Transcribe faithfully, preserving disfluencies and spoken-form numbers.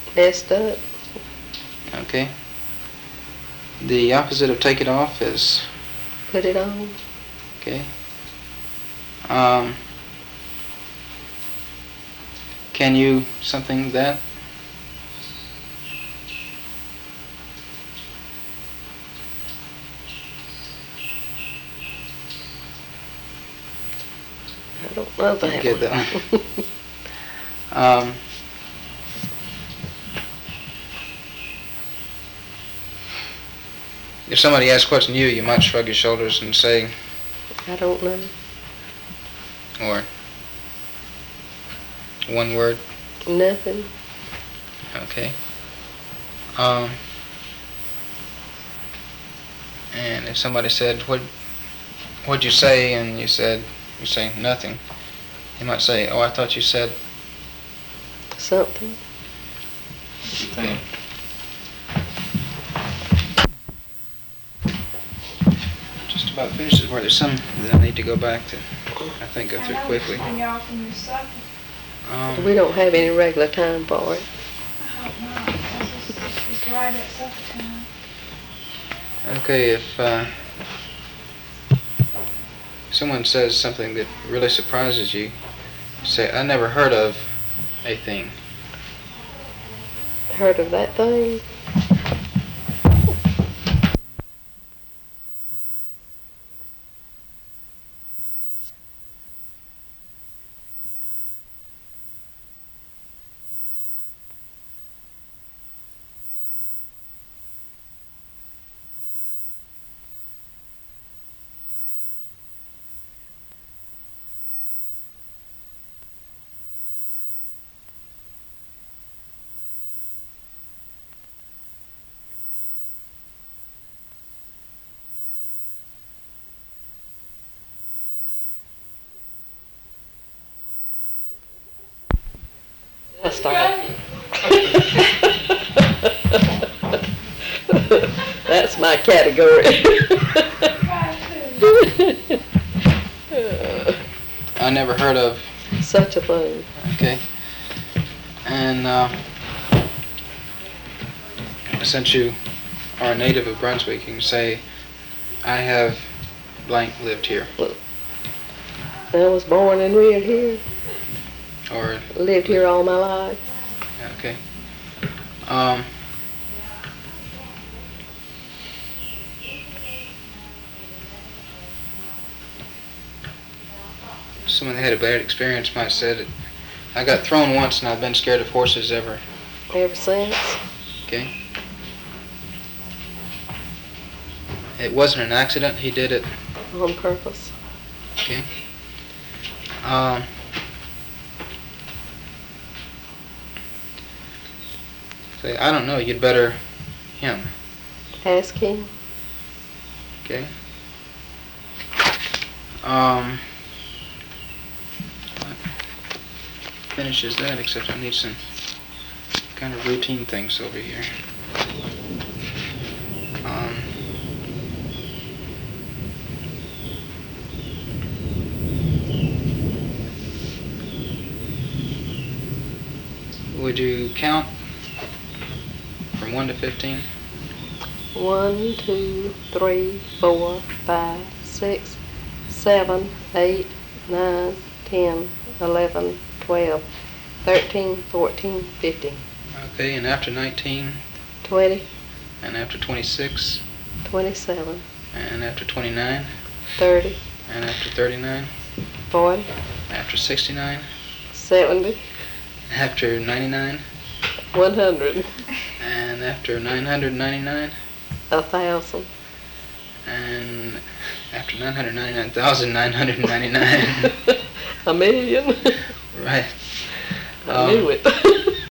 Messed up. Okay. The opposite of take it off is? Put it on. Okay. Um, can you something that? I don't know that Can't get one. that one. um, if somebody asks what's new, you might shrug your shoulders and say, I don't know. or one word. Nothing. Okay. Um, and if somebody said, what, what'd you say? And you said, you say nothing. You might say, oh, I thought you said something. Okay. Just about finished this where there's some that I need to go back to, I think, go through quickly. Um, We don't have any regular time for it. I hope not, because it's, it's right at supper time. okay, if uh, someone says something that really surprises you, say, I never heard of a thing. Heard of that thing? I'll start. That's my category. I never heard of such a thing. Okay. And uh, since you are a native of Brunswick, you can say, I have blank lived here. I was born and reared here. Or lived here all my life. Okay. Um, someone that had a bad experience might say that I got thrown once and I've been scared of horses ever. Ever since. Okay. It wasn't an accident. He did it on purpose. Okay. Um, say, I don't know. You'd better him. Ask him. Okay. Um, that finishes that, except I need some kind of routine things over here. Um, would you count from one to fifteen? One, two, three, four, five, six, seven, eight, nine, ten, eleven, twelve, thirteen, fourteen, fifteen. Okay, and after nineteen? Twenty. And after twenty-six? Twenty-seven. And after twenty-nine? Thirty. And after thirty-nine? Forty. After sixty-nine? Seventy. After ninety-nine? One hundred. And after nine hundred ninety-nine? A thousand. And after nine hundred ninety-nine thousand nine hundred ninety-nine? A million. Right. I um, knew it.